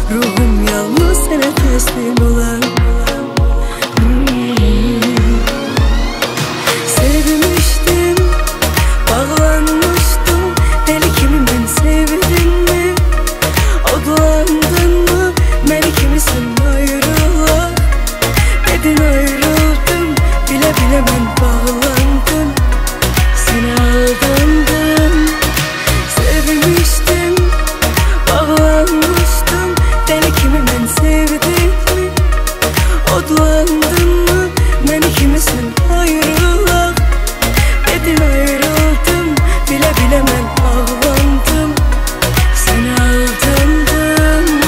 ruhum yalnız sana teslim olan. Sevmiştim, bağlanmıştım, deli kimi ben sevdin mi? Odlandın mı, beni kimisin ayrıla? Dedin ayrıldım, bile bile ben bağlandım, sana aldandım. Sevmiştim, bağlanmıştım, deli kimi ben sevdin mi? Odlandın mı, beni kimisin ayrıla? Dedin ayrıldım, bile bile ben bağlandım, sana aldandım.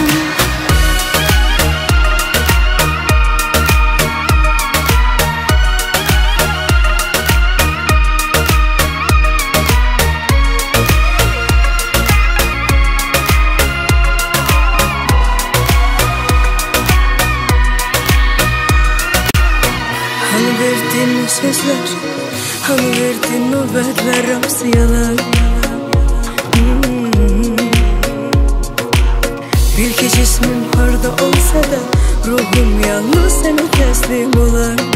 Hani verdin o sözler, hani verdin o vədlər, hamısı yalan. Bil ki cismim harda olsa da, ruhum yalnız sana teslim olan.